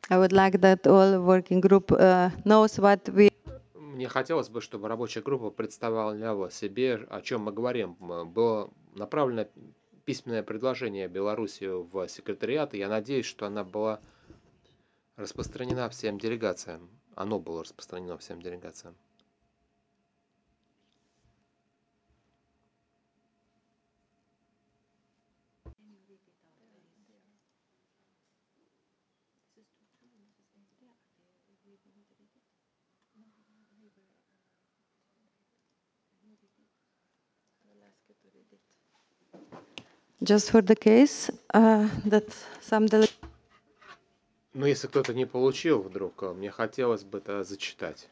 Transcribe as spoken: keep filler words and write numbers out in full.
I would like that all working group uh, knows what we. Мне хотелось бы, чтобы рабочая группа представляла себе, о чем мы говорим. М, Было направлено письменное предложение Беларуси в секретариат, и я надеюсь, что она была распространена всем делегациям. Оно было распространено всем делегациям. Just for the case uh, that some delegates. Но если кто-то не получил вдруг, э, мне хотелось бы это зачитать.